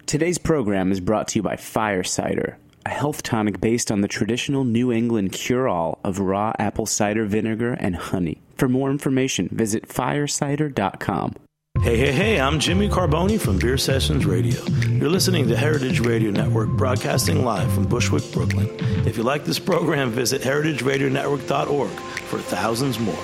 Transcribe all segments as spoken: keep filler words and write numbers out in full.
Today's program is brought to you by Fire Cider, a health tonic based on the traditional New England cure-all of raw apple cider vinegar and honey. For more information, visit fire cider dot com. Hey, hey, hey, I'm Jimmy Carboni from Beer Sessions Radio. You're listening to Heritage Radio Network, broadcasting live from Bushwick, Brooklyn. If you like this program, visit heritage radio network dot org for thousands more.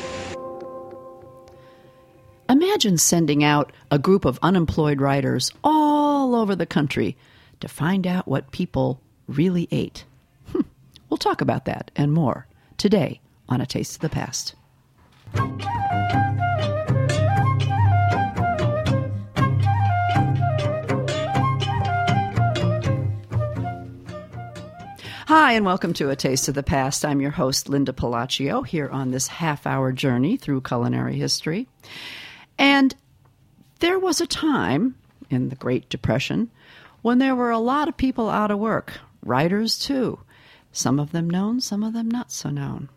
Imagine sending out a group of unemployed writers all over the country to find out what people really ate. Hm. We'll talk about that and more today on A Taste of the Past. Hi, and welcome to A Taste of the Past. I'm your host, Linda Palacio, here on this half-hour journey through culinary history. And there was a time in the Great Depression when there were a lot of people out of work, writers too, some of them known, some of them not so known.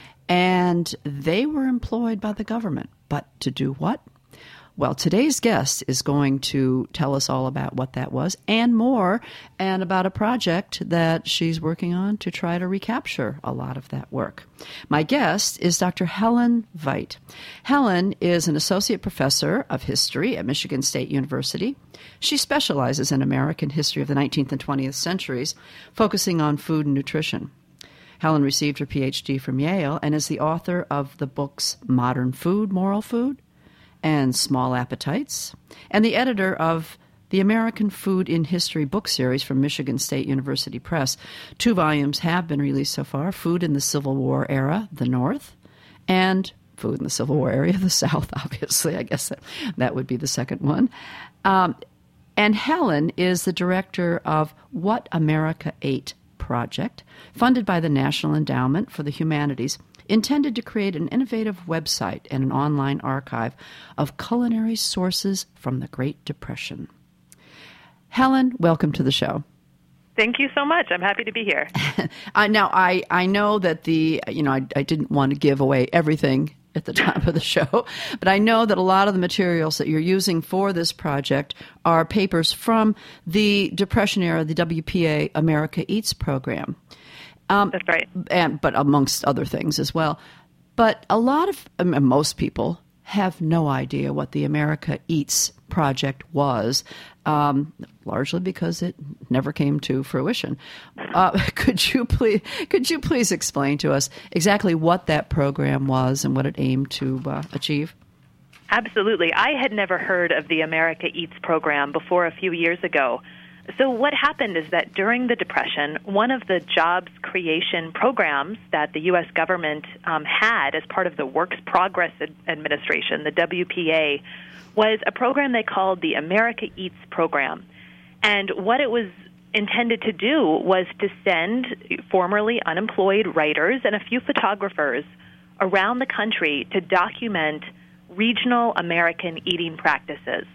And they were employed by the government. But to do what? Well, today's guest is going to tell us all about what that was and more, and about a project that she's working on to try to recapture a lot of that work. My guest is Doctor Helen Veit. Helen is an associate professor of history at Michigan State University. She specializes in American history of the nineteenth and twentieth centuries, focusing on food and nutrition. Helen received her P H D from Yale and is the author of the books Modern Food, Moral Food, and Small Appetites, and the editor of the American Food in History book series from Michigan State University Press. Two volumes have been released so far: Food in the Civil War Era, the North, and Food in the Civil War Era, the South, obviously. I guess that, that would be the second one. Um, and Helen is the director of What America Ate project, funded by the National Endowment for the Humanities, intended to create an innovative website and an online archive of culinary sources from the Great Depression. Helen, welcome to the show. Thank you so much. I'm happy to be here. uh, now, I, I know that the, you know, I, I didn't want to give away everything at the top of the show, but I know that a lot of the materials that you're using for this project are papers from the Depression era, the W P A America Eats program. Um, That's right. And, but amongst other things as well. But a lot of, um, most people have no idea what the America Eats project was, um, largely because it never came to fruition. Uh, could you please, could you please explain to us exactly what that program was and what it aimed to uh, achieve? Absolutely. I had never heard of the America Eats program before a few years ago. So what happened is that during the Depression, one of the jobs creation programs that the U S government um, had as part of the Works Progress Ad- Administration, the W P A, was a program they called the America Eats program. And what it was intended to do was to send formerly unemployed writers and a few photographers around the country to document regional American eating practices.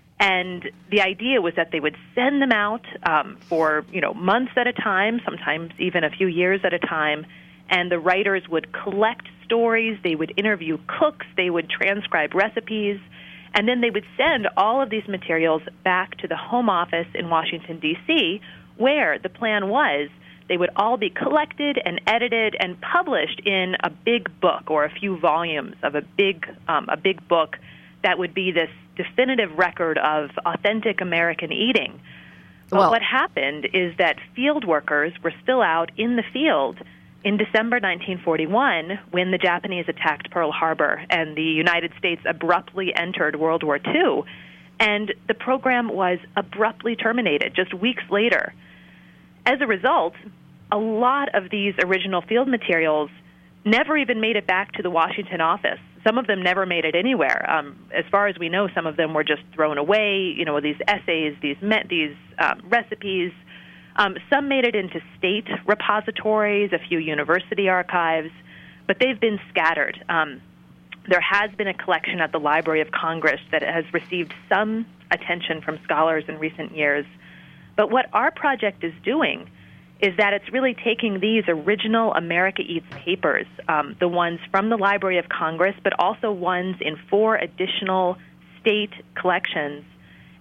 And the idea was that they would send them out um, for, you know, months at a time, sometimes even a few years at a time, and the writers would collect stories, they would interview cooks, they would transcribe recipes, and then they would send all of these materials back to the Home Office in Washington, D C, where the plan was they would all be collected and edited and published in a big book or a few volumes of a big, um, a big book that would be this definitive record of authentic American eating. But well, what happened is that field workers were still out in the field in December nineteen forty-one when the Japanese attacked Pearl Harbor and the United States abruptly entered World War Two. And the program was abruptly terminated just weeks later. As a result, a lot of these original field materials never even made it back to the Washington office. Some of them never made it anywhere. Um, as far as we know, some of them were just thrown away. You know, these essays, these met, these um, recipes. Um, some made it into state repositories, a few university archives, but they've been scattered. Um, there has been a collection at the Library of Congress that has received some attention from scholars in recent years. But what our project is doing is that it's really taking these original America Eats papers, um, the ones from the Library of Congress, but also ones in four additional state collections,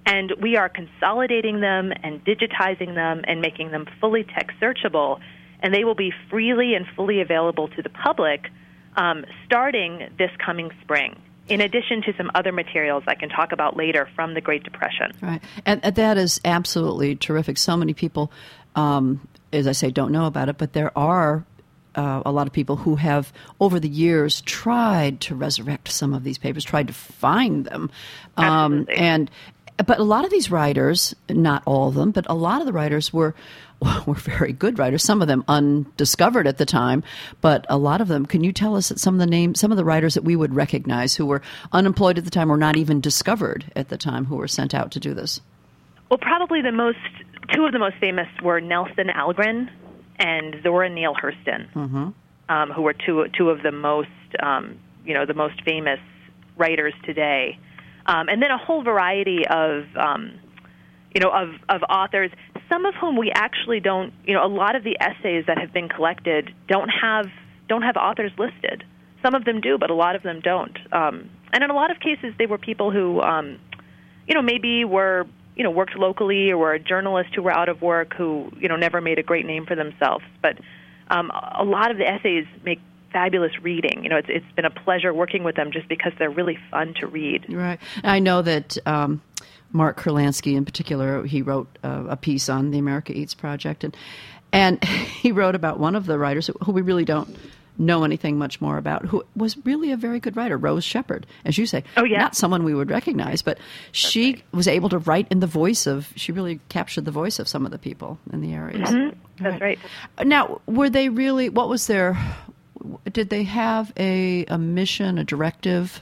And we are consolidating them and digitizing them and making them fully text searchable, and they will be freely and fully available to the public um, starting this coming spring, in addition to some other materials I can talk about later from the Great Depression. Right. And, and that is absolutely terrific. So many people, um, as I say, don't know about it, but there are uh, a lot of people who have, over the years, tried to resurrect some of these papers, tried to find them. Um, Absolutely. And But a lot of these writers, not all of them, but a lot of the writers were were very good writers, some of them undiscovered at the time, but a lot of them. Can you tell us some of the names, some of the writers that we would recognize who were unemployed at the time or not even discovered at the time who were sent out to do this? Well, probably the most, two of the most famous were Nelson Algren and Zora Neale Hurston, mm-hmm. um, who were two two of the most, um, you know, the most famous writers today. Um, and then a whole variety of, um, you know, of, of authors, some of whom we actually don't, you know, a lot of the essays that have been collected don't have don't have authors listed. Some of them do, but a lot of them don't. Um, and in a lot of cases, they were people who, um, you know, maybe were, you know, worked locally or were journalists who were out of work who, you know, never made a great name for themselves. But um, a lot of the essays make fabulous reading. You know, it's it's been a pleasure working with them just because they're really fun to read. Right. I know that um, Mark Kurlansky, in particular, he wrote uh, a piece on the America Eats Project, and and he wrote about one of the writers who we really don't know anything much more about, who was really a very good writer, Rose Shepherd, as you say. Oh, yeah. Not someone we would recognize, but she right. was able to write in the voice of, she really captured the voice of some of the people in the areas. Mm-hmm. That's right. right. Now, were they really, what was their, did they have a, a mission, a directive?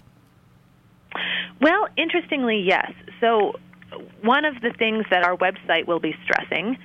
Well, interestingly, yes. So one of the things that our website will be stressing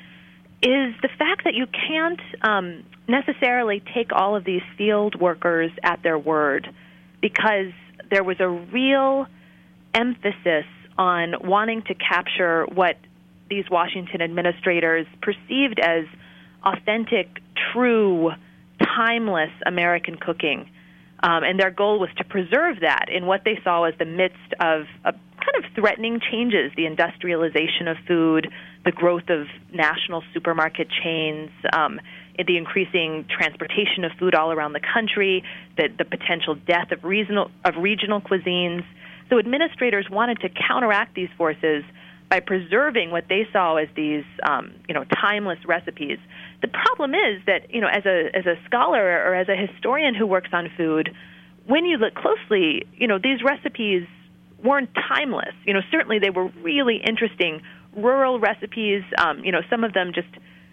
is the fact that you can't um, necessarily take all of these field workers at their word, because there was a real emphasis on wanting to capture what these Washington administrators perceived as authentic, true, timeless American cooking. Um, and their goal was to preserve that in what they saw as the midst of a kind of threatening changes, the industrialization of food, the growth of national supermarket chains, um, the increasing transportation of food all around the country, the, the potential death of regional, of regional cuisines. So administrators wanted to counteract these forces by preserving what they saw as these, um, you know, timeless recipes. The problem is that, you know, as a as a scholar or as a historian who works on food, when you look closely, you know, these recipes weren't timeless. You know, certainly they were really interesting rural recipes. Um, you know, some of them just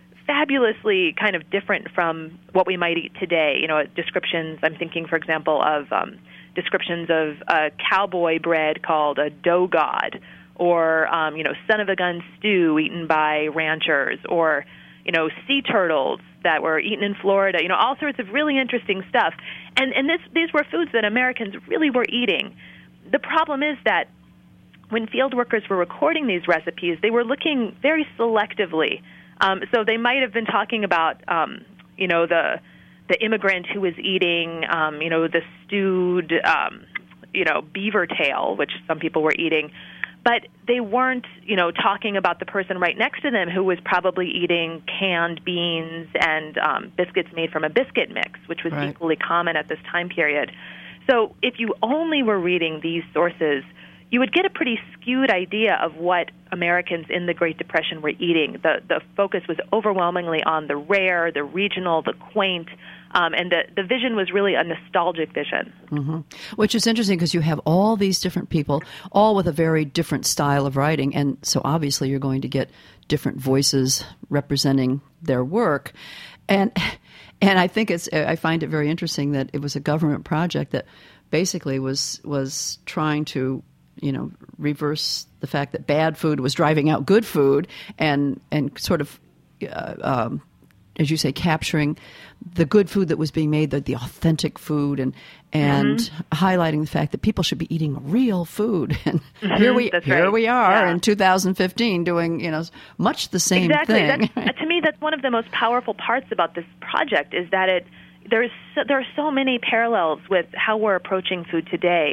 fabulously kind of different from what we might eat today. You know, descriptions. I'm thinking, for example, of um, descriptions of a cowboy bread called a dough god, or um, you know, son of a gun stew eaten by ranchers, or you know, sea turtles that were eaten in Florida, you know, all sorts of really interesting stuff. And and this, these were foods that Americans really were eating. The problem is that when field workers were recording these recipes, they were looking very selectively. Um, so they might have been talking about, um, you know, the the immigrant who was eating, um, you know, the stewed, um, you know, beaver tail, which some people were eating. But they weren't, you know, talking about the person right next to them who was probably eating canned beans and um, biscuits made from a biscuit mix, which was right. equally common at this time period. So if you only were reading these sources, you would get a pretty skewed idea of what Americans in the Great Depression were eating. The the focus was overwhelmingly on the rare, the regional, the quaint, um, and the, the vision was really a nostalgic vision. Mm-hmm. Which is interesting because you have all these different people, all with a very different style of writing, and so obviously you're going to get different voices representing their work. And and I think it's I find it very interesting that it was a government project that basically was was trying to, you know, reverse the fact that bad food was driving out good food, and and sort of, uh, um, as you say, capturing the good food that was being made, the, the authentic food, and and mm-hmm. highlighting the fact that people should be eating real food. And mm-hmm. here we that's here right. we are yeah. in two thousand fifteen doing, you know, much the same exactly. thing. That's, to me, that's one of the most powerful parts about this project is that it there's so, there are so many parallels with how we're approaching food today.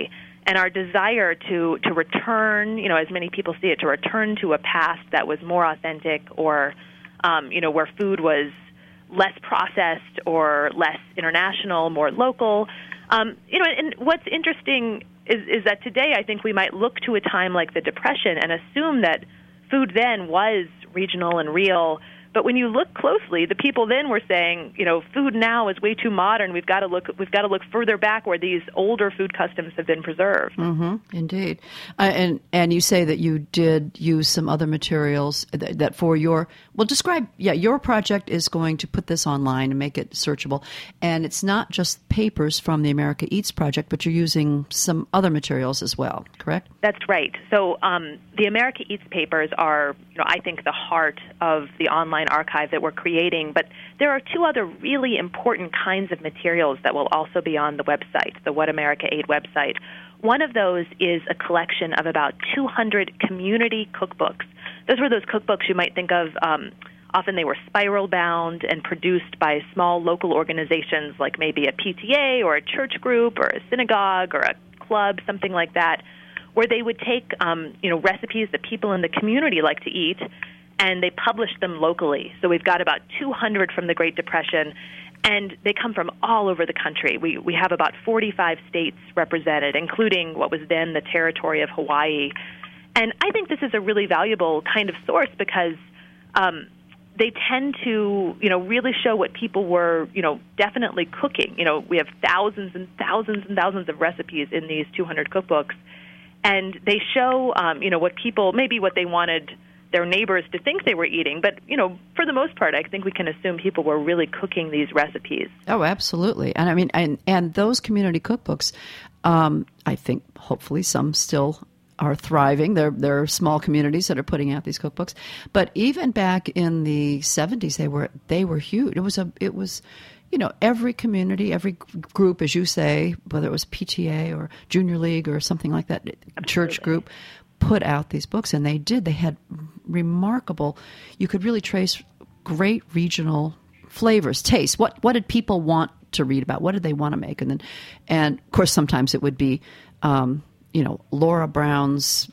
and our desire to, to return, you know, as many people see it, to return to a past that was more authentic, or, um, you know, where food was less processed or less international, more local. Um, you know, and what's interesting is, is that today I think we might look to a time like the Depression and assume that food then was regional and real. But when you look closely, the people then were saying, you know, food now is way too modern. We've got to look. We've got to look further back where these older food customs have been preserved. Mm-hmm, indeed, uh, and and you say that you did use some other materials that, that for your well, describe. Yeah, your project is going to put this online and make it searchable, and it's not just papers from the America Eats project, but you're using some other materials as well. Correct? That's right. So um, the America Eats papers are, you know, I think the heart of the online archive that we're creating, but there are two other really important kinds of materials that will also be on the website, the What America Ate website. One of those is a collection of about two hundred community cookbooks. Those were those cookbooks you might think of, um, often they were spiral-bound and produced by small local organizations like maybe a P T A or a church group or a synagogue or a club, something like that, where they would take um, you know, recipes that people in the community like to eat, and they published them locally. So we've got about two hundred from the Great Depression, and they come from all over the country. We we have about forty-five states represented, including what was then the territory of Hawaii. And I think this is a really valuable kind of source because um, they tend to, you know, really show what people were, you know, definitely cooking. You know, we have thousands and thousands and thousands of recipes in these two hundred cookbooks, and they show, um, you know, what people, maybe what they wanted their neighbors to think they were eating. But, you know, for the most part, I think we can assume people were really cooking these recipes. Oh, absolutely. And I mean, and, and those community cookbooks, um, I think hopefully some still are thriving. There, there are small communities that are putting out these cookbooks. But even back in the seventies, they were they were huge. It was a it was, you know, every community, every group, as you say, whether it was P T A or Junior League or something like that, Absolutely. Church group, put out these books, and they did. They had remarkable, you could really trace great regional flavors, tastes. What what did people want to read about? What did they want to make? And then, and of course, sometimes it would be, um, you know, Laura Brown's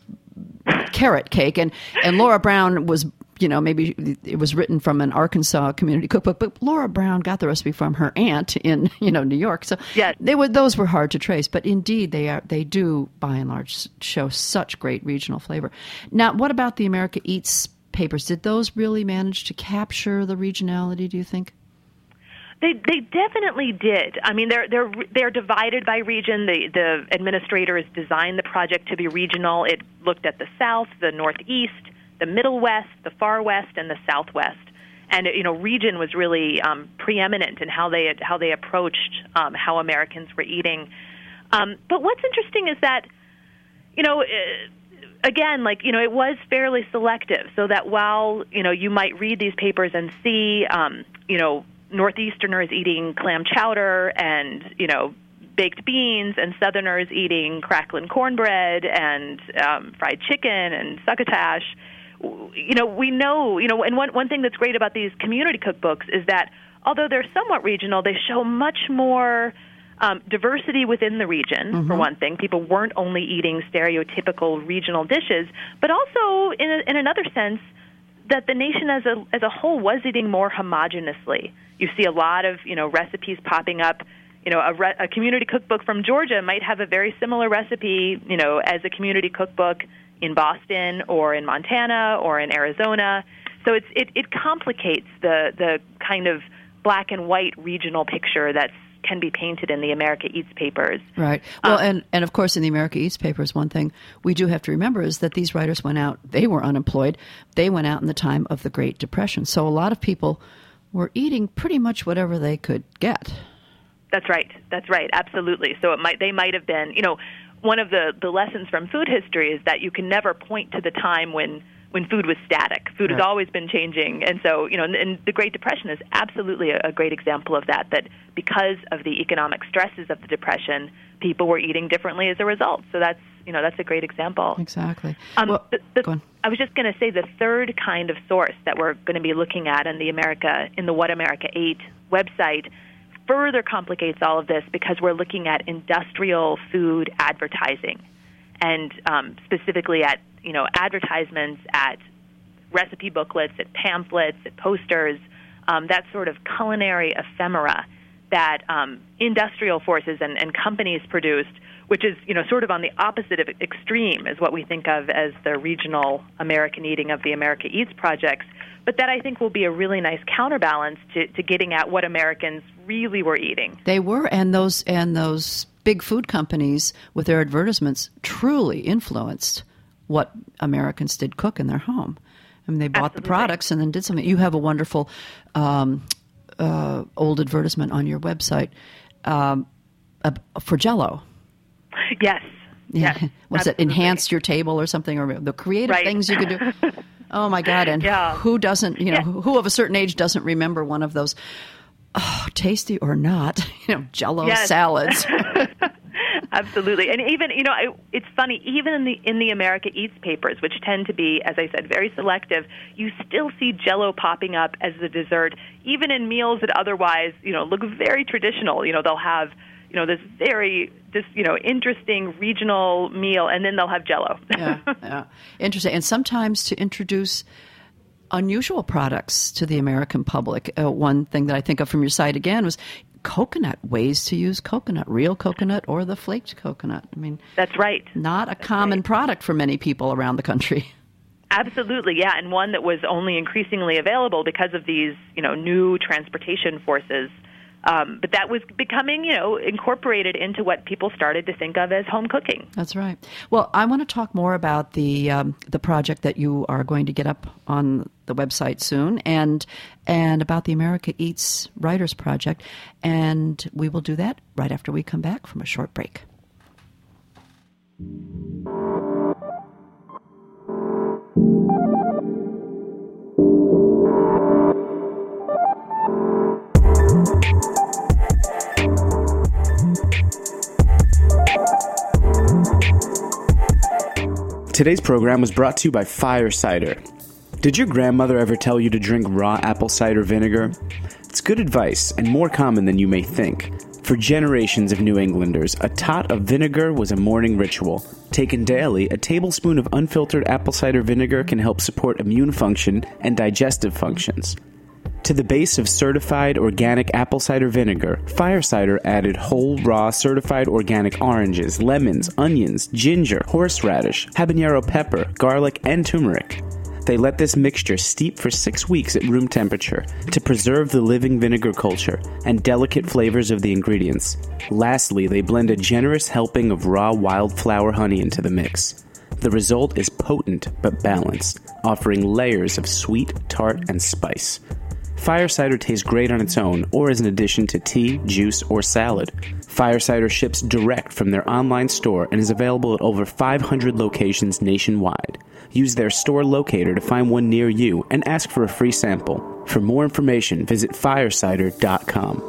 carrot cake, and and Laura Brown was, you know, maybe it was written from an Arkansas community cookbook, but Laura Brown got the recipe from her aunt in, you know, New York. So yes. they were, those were hard to trace, but indeed they are, they do by and large show such great regional flavor. Now, what about the America Eats papers? Did those really manage to capture the regionality, do you think? They they definitely did. I mean, they're they're they're divided by region. The the administrators designed the project to be regional. It looked at the South, the Northeast, the Middle West, the Far West, and the Southwest. And, you know, region was really um, preeminent in how they had, how they approached um, how Americans were eating. Um, but what's interesting is that, you know, uh, again, like, you know, it was fairly selective, so that while, you know, you might read these papers and see, um, you know, Northeasterners eating clam chowder and, you know, baked beans, and Southerners eating crackling cornbread and um, fried chicken and succotash, you know, we know, you know, and one, one thing that's great about these community cookbooks is that although they're somewhat regional, they show much more um, diversity within the region, mm-hmm. for one thing. People weren't only eating stereotypical regional dishes, but also, in, a, in another sense, that the nation as a as a whole was eating more homogenously. You see a lot of, you know, recipes popping up. You know, a, re- a community cookbook from Georgia might have a very similar recipe, you know, as a community cookbook in Boston or in Montana or in Arizona. So it's, it, it complicates the, the kind of black and white regional picture that can be painted in the America Eats papers. Right. Well, um, and, and of course in the America Eats papers, one thing we do have to remember is that these writers went out, they were unemployed, they went out in the time of the Great Depression. So a lot of people were eating pretty much whatever they could get. That's right. That's right. Absolutely. So it might they might have been, you know, one of the, the lessons from food history is that you can never point to the time when, when food was static. Food right. has always been changing. And so, you know, and, and the Great Depression is absolutely a, a great example of that, that because of the economic stresses of the Depression, people were eating differently as a result. So that's, you know, that's a great example. Exactly. Um, well, the, the, go on. I was just going to say the third kind of source that we're going to be looking at in the America, in the What America Ate website further complicates all of this because we're looking at industrial food advertising, and um, specifically at you know advertisements, at recipe booklets, at pamphlets, at posters, um, that sort of culinary ephemera that um, industrial forces and, and companies produced, which is you know sort of on the opposite of extreme as what we think of as the regional American Eating of the America Eats projects, but that I think will be a really nice counterbalance to, to getting at what Americans really were eating. They were, and those and those big food companies with their advertisements truly influenced what Americans did cook in their home. I mean, they bought Absolutely. the products and then did something. You have a wonderful um, uh, old advertisement on your website um, uh, for Jell-O. Yes. Yeah. Yes, Was it enhanced your table or something, or the creative right. things you could do? Oh my God! And yeah. who doesn't? You know, yeah. who of a certain age doesn't remember one of those? Oh, tasty or not? You know, Jell-O yes. salads. Absolutely, and even you know, I, it's funny. Even in the in the America Eats papers, which tend to be, as I said, very selective, you still see Jell-O popping up as the dessert, even in meals that otherwise you know look very traditional. You know, they'll have you know this very this you know interesting regional meal, and then they'll have Jell-O. yeah, yeah, interesting. And sometimes to introduce unusual products to the American public. Uh, one thing that I think of from your site again was coconut, ways to use coconut, real coconut or the flaked coconut. I mean, that's right. Not a that's common right. product for many people around the country. Absolutely, yeah, and one that was only increasingly available because of these, you know, new transportation forces. Um, but that was becoming, you know, incorporated into what people started to think of as home cooking. That's right. Well, I want to talk more about the um, the project that you are going to get up on the website soon, and and about the America Eats Writers Project, and we will do that right after we come back from a short break. Today's program was brought to you by Fire Cider. Did your grandmother ever tell you to drink raw apple cider vinegar? It's good advice and more common than you may think. For generations of New Englanders, a tot of vinegar was a morning ritual. Taken daily, a tablespoon of unfiltered apple cider vinegar can help support immune function and digestive functions. To the base of certified organic apple cider vinegar, Fire Cider added whole, raw, certified organic oranges, lemons, onions, ginger, horseradish, habanero pepper, garlic, and turmeric. They let this mixture steep for six weeks at room temperature to preserve the living vinegar culture and delicate flavors of the ingredients. Lastly, they blend a generous helping of raw wildflower honey into the mix. The result is potent but balanced, offering layers of sweet, tart, and spice. Fire Cider tastes great on its own or as an addition to tea, juice, or salad. Fire Cider ships direct from their online store and is available at over five hundred locations nationwide. Use their store locator to find one near you and ask for a free sample. For more information, visit fire cider dot com.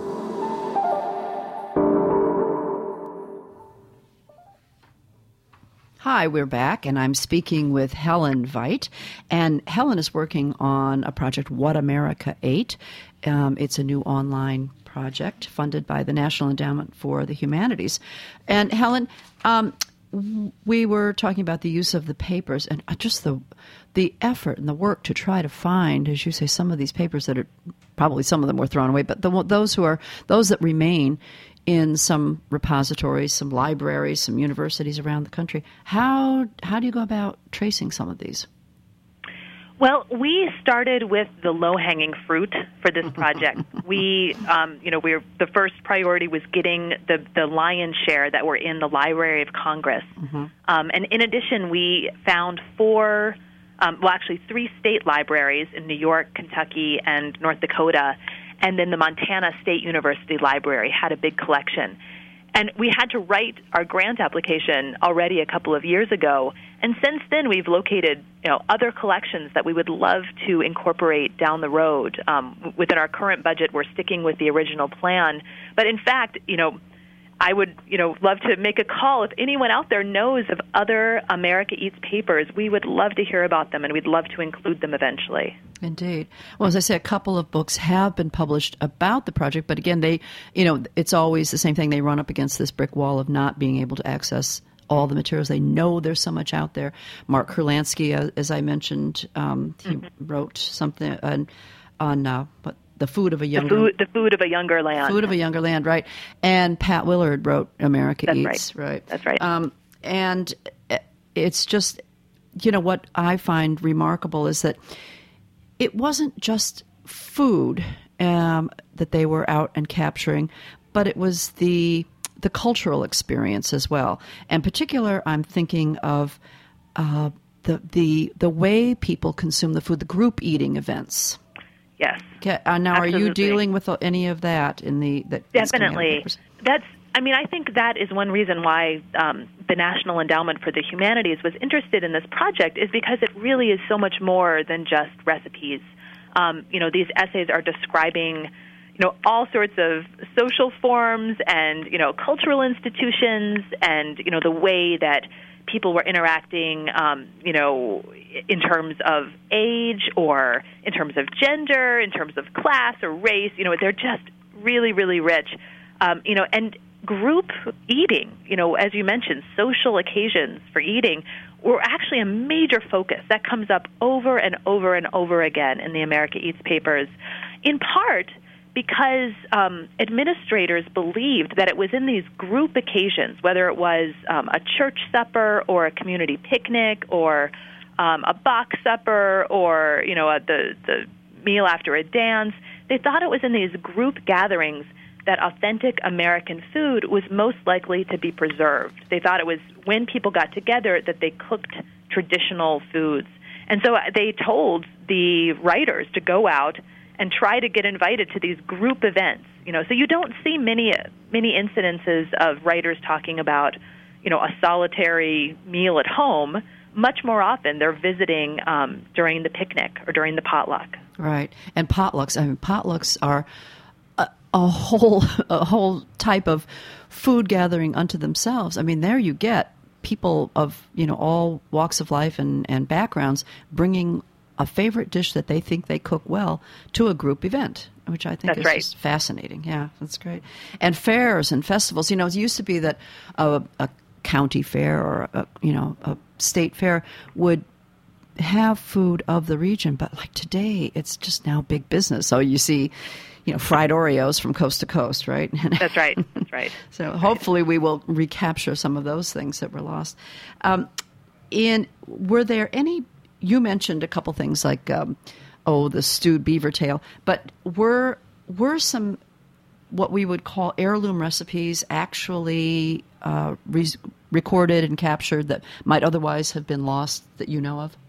Hi, we're back, and I'm speaking with Helen Veit. And Helen is working on a project, What America Ate. Um, it's a new online project funded by the National Endowment for the Humanities. And Helen, um, we were talking about the use of the papers and just the the effort and the work to try to find, as you say, some of these papers that are probably some of them were thrown away, but the, those who are those that remain in some repositories, some libraries, some universities around the country. How how do you go about tracing some of these? Well, we started with the low-hanging fruit for this project. we, um, you know, we're the first priority was getting the the lion's share that were in the Library of Congress, mm-hmm. um, and in addition, we found four, um, well, actually three state libraries in New York, Kentucky, and North Dakota. And then the Montana State University Library had a big collection. And we had to write our grant application already a couple of years ago. And since then, we've located you know, other collections that we would love to incorporate down the road. Um, within our current budget, we're sticking with the original plan. But in fact, you know, I would, you know, love to make a call. If anyone out there knows of other America Eats papers, we would love to hear about them, and we'd love to include them eventually. Indeed. Well, as I say, a couple of books have been published about the project, but again, they, you know, it's always the same thing. They run up against this brick wall of not being able to access all the materials. They know there's so much out there. Mark Kurlansky, uh, as I mentioned, um, he mm-hmm. wrote something on, on uh, what, the food of a younger the food, the food of a younger land. Food of a younger land, right? And Pat Willard wrote America That's Eats, right. right? That's right. Um, and it's just, you know, what I find remarkable is that it wasn't just food um, that they were out and capturing, but it was the the cultural experience as well. In particular, I'm thinking of uh, the the the way people consume the food, the group eating events. Yes. Okay, uh, now, Absolutely. Are you dealing with any of that in the that Definitely. That's. I mean, I think that is one reason why um, the National Endowment for the Humanities was interested in this project, is because it really is so much more than just recipes. Um, you know, these essays are describing, you know, all sorts of social forms and, you know, cultural institutions and, you know, the way that people were interacting, um, you know, in terms of age or in terms of gender, in terms of class or race. You know, they're just really, really rich. Um, you know, and group eating, you know, as you mentioned, social occasions for eating were actually a major focus. That comes up over and over and over again in the America Eats papers, in part because um, administrators believed that it was in these group occasions, whether it was um, a church supper or a community picnic or um, a box supper or, you know, a, the, the meal after a dance, they thought it was in these group gatherings that authentic American food was most likely to be preserved. They thought it was when people got together that they cooked traditional foods. And so they told the writers to go out and try to get invited to these group events. You know, so you don't see many many incidences of writers talking about, you know, a solitary meal at home. Much more often they're visiting um, during the picnic or during the potluck. Right. And potlucks, I mean, potlucks are a, a whole a whole type of food gathering unto themselves. I mean, there you get people of, you know, all walks of life and, and backgrounds bringing a favorite dish that they think they cook well to a group event, which I think that's is right. just fascinating. Yeah, that's great. And fairs and festivals, you know, it used to be that a, a county fair or, a, you know, a state fair would have food of the region, but like today, it's just now big business. So you see, you know, fried Oreos from coast to coast, right? That's right. That's right. So That's hopefully right. we will recapture some of those things that were lost. Um, in were there any? You mentioned a couple things like, um, oh, the stewed beaver tail, but were were some what we would call heirloom recipes actually uh, re- recorded and captured that might otherwise have been lost that you know of?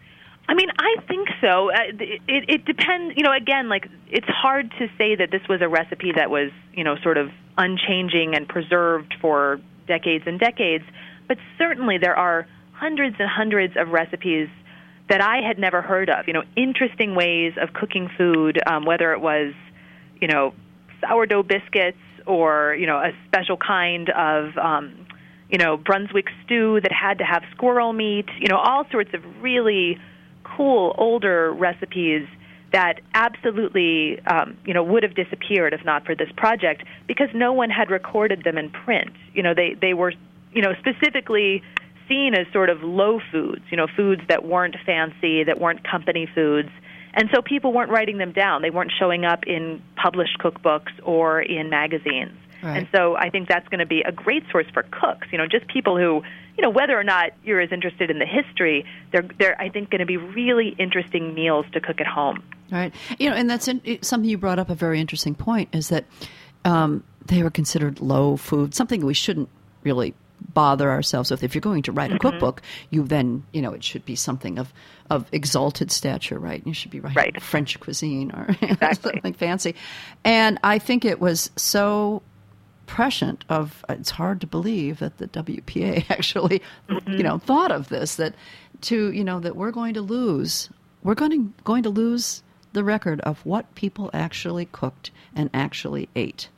I mean, I think so. Uh, it, it depends. You know, again, like it's hard to say that this was a recipe that was, you know, sort of unchanging and preserved for decades and decades. But certainly there are hundreds and hundreds of recipes that I had never heard of. You know, interesting ways of cooking food, um, whether it was, you know, sourdough biscuits or, you know, a special kind of, um, you know, Brunswick stew that had to have squirrel meat. You know, all sorts of really cool older recipes that absolutely, um, you know, would have disappeared if not for this project because no one had recorded them in print. You know, they, they were, you know, specifically seen as sort of low foods, you know, foods that weren't fancy, that weren't company foods. And so people weren't writing them down. They weren't showing up in published cookbooks or in magazines. Right. And so I think that's going to be a great source for cooks, you know, just people who, you know, whether or not you're as interested in the history, they're, they're I think, going to be really interesting meals to cook at home. Right. You know, and that's in, something you brought up, a very interesting point, is that um, they were considered low food, something we shouldn't really bother ourselves with. If you're going to write a mm-hmm. cookbook, you then, you know, it should be something of, of exalted stature, right? You should be writing right. French cuisine or exactly. something fancy. And I think it was so prescient of, it's hard to believe that the W P A actually, mm-hmm. you know, thought of this, that to, you know, that we're going to lose, we're going to, going to lose the record of what people actually cooked and actually ate.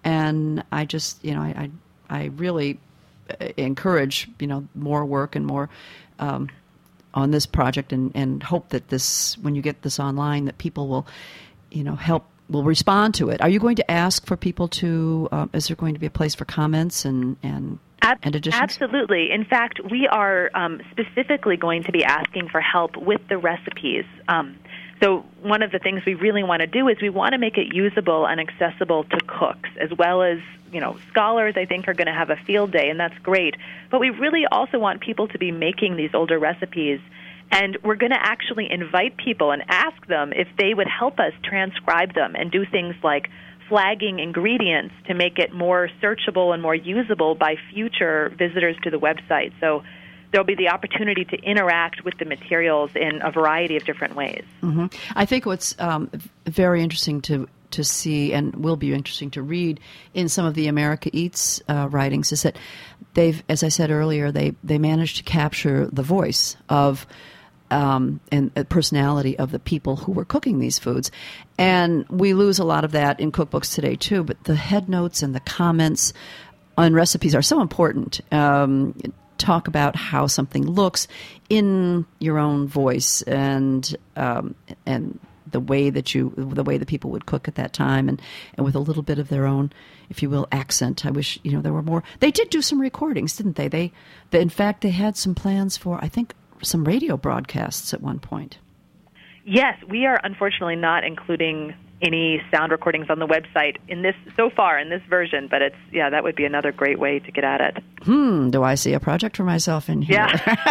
And I just, you know, I, I, I really encourage, you know, more work and more um, on this project, and, and hope that this, when you get this online, that people will, you know, help, will respond to it. Are you going to ask for people to, uh, is there going to be a place for comments and, and, Ab- and additions? Absolutely. In fact, we are um, specifically going to be asking for help with the recipes. Um, so one of the things we really want to do is we want to make it usable and accessible to cooks, as well as, you know, scholars, I think, are going to have a field day, and that's great. But we really also want people to be making these older recipes, and we're going to actually invite people and ask them if they would help us transcribe them and do things like flagging ingredients to make it more searchable and more usable by future visitors to the website. So there'll be the opportunity to interact with the materials in a variety of different ways. Mm-hmm. I think what's um, very interesting to to see, and will be interesting to read in some of the America Eats uh, writings, is that they've, as I said earlier, they, they managed to capture the voice of um, and the personality of the people who were cooking these foods. And we lose a lot of that in cookbooks today, too, but the head notes and the comments on recipes are so important. Um, talk about how something looks in your own voice, and um, and the way that you, the way that people would cook at that time, and, and with a little bit of their own, if you will, accent. I wish, you know, there were more. They did do some recordings, didn't they? They, they in fact, they had some plans for, I think, some radio broadcasts at one point. Yes, we are unfortunately not including any sound recordings on the website in this, so far in this version, but it's, yeah, that would be another great way to get at it. Hmm, do I see a project for myself in here?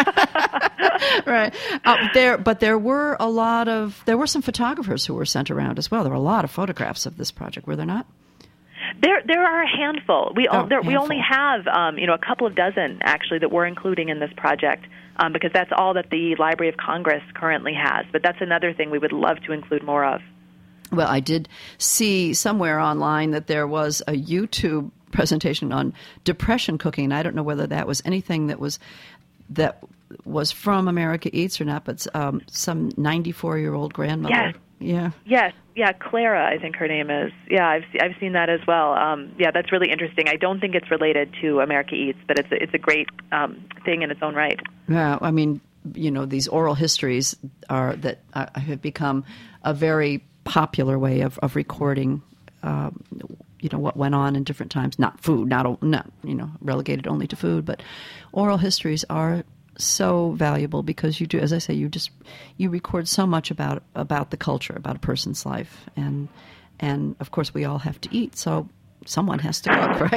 Yeah. Right. Uh, there, but there were a lot of, there were some photographers who were sent around as well. There were a lot of photographs of this project, were there not? There, there are a handful. We, oh, o- there, handful. we only have, um, you know, a couple of dozen actually that we're including in this project, um, because that's all that the Library of Congress currently has. But that's another thing we would love to include more of. Well, I did see somewhere online that there was a YouTube presentation on depression cooking. I don't know whether that was anything that was that was from America Eats or not, but um, some ninety-four-year-old grandmother. Yes. Yeah. Yes. Yeah, Clara, I think her name is. Yeah, I've se- I've seen that as well. Um, yeah, that's really interesting. I don't think it's related to America Eats, but it's a, it's a great um, thing in its own right. Yeah, I mean, you know, these oral histories are that uh, have become a very popular way of, of recording, um, you know, what went on in different times. Not food, not, not, you know, relegated only to food, but oral histories are so valuable because you do, as I say, you just, you record so much about, about the culture, about a person's life. And, and of course we all have to eat. So someone has to cook,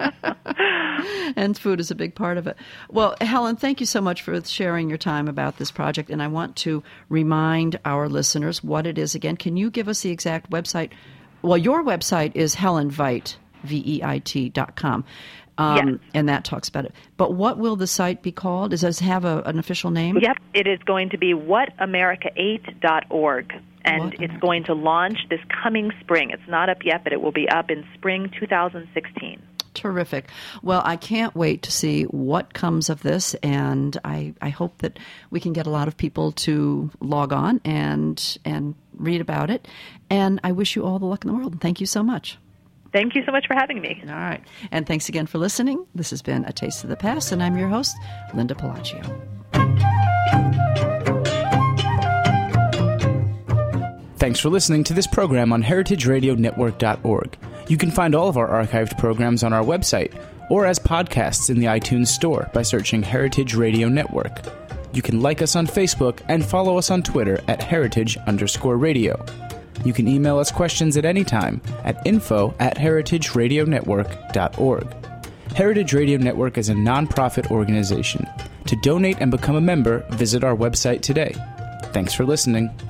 right? And food is a big part of it. Well, Helen, thank you so much for sharing your time about this project. And I want to remind our listeners what it is again. Can you give us the exact website? Well, your website is Helen Veit, V E I T dot com. Um, yes. And that talks about it. But what will the site be called? Does it have a, an official name? Yep. It is going to be what america ate dot org. And What it's America- going to launch this coming spring. It's not up yet, but it will be up in spring two thousand sixteen. Terrific. Well, I can't wait to see what comes of this, and I, I hope that we can get a lot of people to log on and and read about it. And I wish you all the luck in the world. Thank you so much. Thank you so much for having me. All right. And thanks again for listening. This has been A Taste of the Past, and I'm your host, Linda Palacio. Thanks for listening to this program on heritage radio network dot org. You can find all of our archived programs on our website or as podcasts in the iTunes Store by searching Heritage Radio Network. You can like us on Facebook and follow us on Twitter at heritage underscore radio. You can email us questions at any time at info at heritage radio network dot org. Heritage Radio Network is a nonprofit organization. To donate and become a member, visit our website today. Thanks for listening.